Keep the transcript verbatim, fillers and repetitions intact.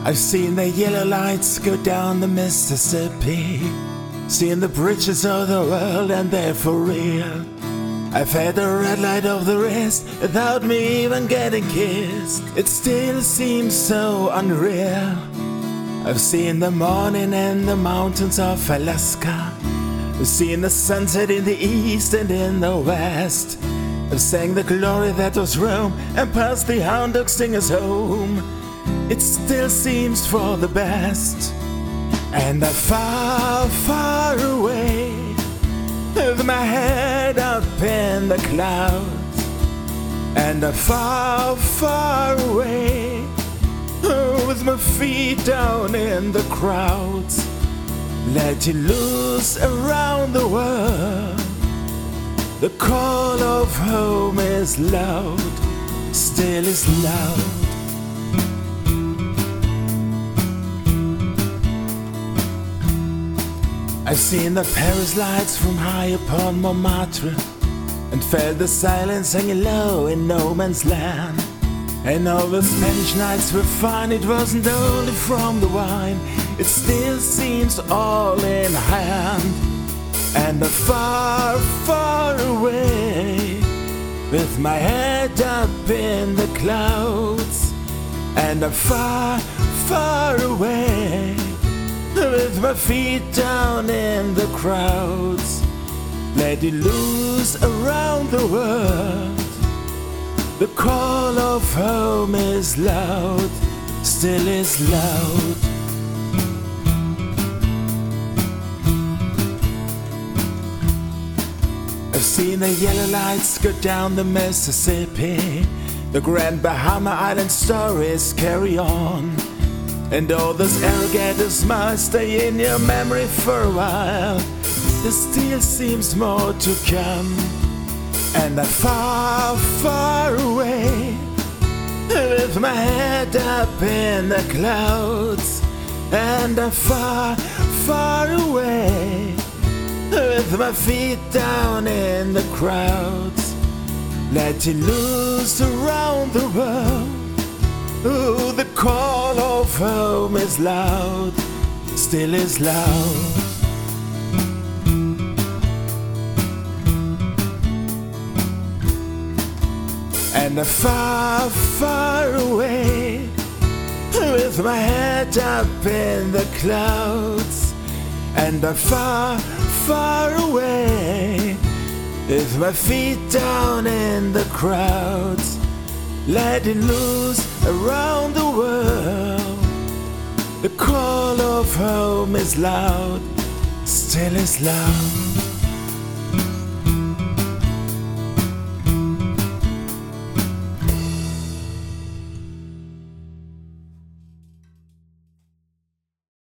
I've seen the yellow lights go down the Mississippi, seen the bridges of the world and they're for real. I've had the red light of the wrist without me even getting kissed. It still seems so unreal. I've seen the morning in the mountains of Alaska, I've seen the sunset in the east and in the west. I've sang the glory that was Rome and passed the hound dog singers home. It still seems for the best. And I'm far, far away, with my head up in the clouds. And I'm far, far away, with my feet down in the crowds. Letting loose around the world, the call of home is loud, still is loud. I've seen the Paris lights from high upon Montmartre, and felt the silence hanging low in no man's land. And all the Spanish nights were fine, it wasn't only from the wine, it still seems all in hand. And I'm far, far away, with my head up in the clouds. And I'm far, far away, with my feet down in the crowds. Letting loose around the world, the call of home is loud, still is loud. I've seen the yellow lights go down the Mississippi, the grand Bahama Island stories carry on. And all those alligators must stay in your memory for a while. There still seems more to come. And I'm far, far away, with my head up in the clouds. And I'm far, far away, with my feet down in the crowds. Letting loose around the world, ooh, the call of home is loud, still is loud. And I'm far, far away, with my head up in the clouds. And I'm far, far away, with my feet down in the crowds. Letting loose around the world, the call of home is loud, still is loud.